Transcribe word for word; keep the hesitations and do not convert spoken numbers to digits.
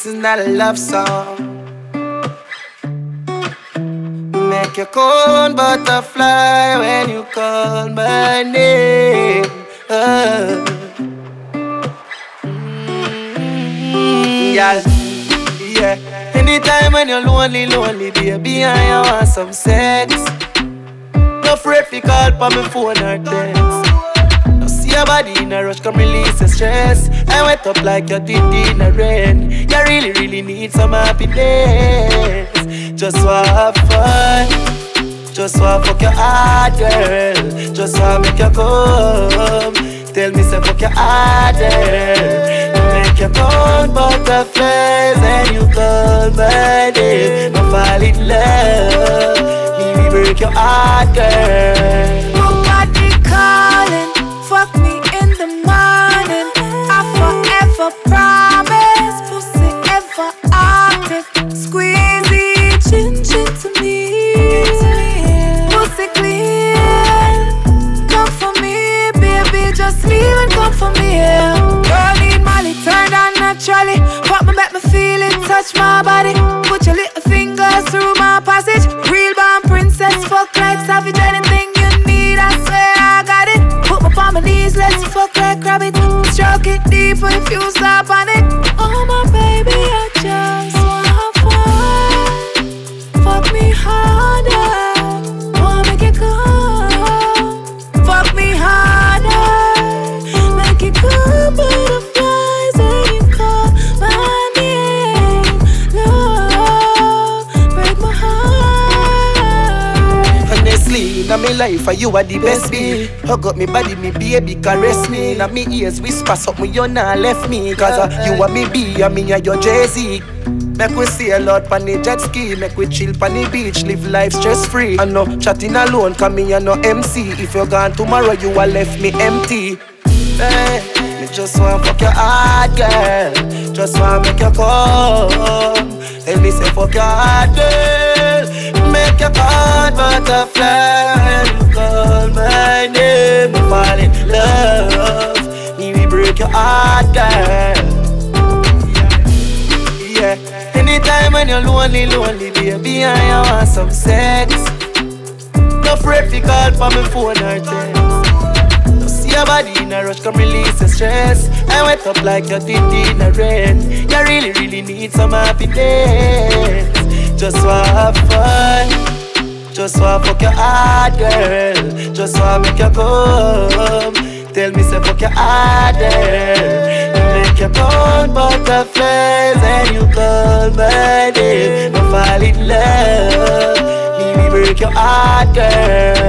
is not a love song. Make your own butterfly when you call my name. Oh. Mm-hmm. Yeah, yeah. Anytime when you're lonely, lonely, baby, and you want some sex, no afraid to call for my phone or text. Now see your body in a rush, come release the stress. I wet up like you did in a rain. You really, really need some happiness. Just wanna have fun, just wanna fuck your heart, girl. Just wanna make you come. Tell me say fuck your heart, girl. Make you come butterflies and you call my name. No fall in love, me we break your heart, girl. Nobody calling, fuck me in the morning. I forever promise, pussy ever active. Squeezy, chin chin to me. Pussy clean, come for me, baby, just leave and come for me. Girl need Molly, turn on naturally. Fuck me, make me feel it, touch my body. Put your little fingers through my passage. Real born princess, fuck like savage. Anything you need, I swear I got it. Put me on my knees, let's fuck like rabbit. Stroke it deeper if you stop on it. Oh my baby, I just wanna have fun. Fuck me harder, wanna make it come. Fuck me harder, make it come. Butterflies and you call my name. Love, break my heart. Honestly, in my life, you are the best be. Hug up me body, me baby, caress me. Now me ears whisper something you not left me. Cause uh, you are me B, I mean you're your Jay-Z. Make we see a lot pan the jet ski. Make we chill pan the beach, live life stress free. I know chatting alone, come me and no M C. If you're gone tomorrow, you are left me empty. Hey, me just wanna fuck your heart, girl. Just wanna make you come. Tell me say fuck your heart, girl. Make your heart butterfly. You call my name, me fall in love. Me we break your heart, girl. Yeah, anytime when you're lonely, lonely, baby, and you want some sex, no afraid to call for my phone or text. No see your body in a rush, come release the stress. I wet up like you did in a rain. You really, really need some happiness. Just wanna have fun, just wanna fuck your heart, girl. Just wanna make you come. Tell me say fuck your heart, girl. Make you come butterflies and you call my name. No fall in love, me we break your heart, girl.